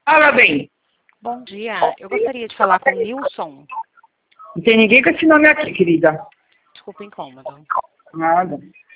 Fala bem. Bom dia, eu gostaria de falar com o Nilson. Não tem ninguém com esse nome aqui, querida. Desculpa o incômodo. Nada.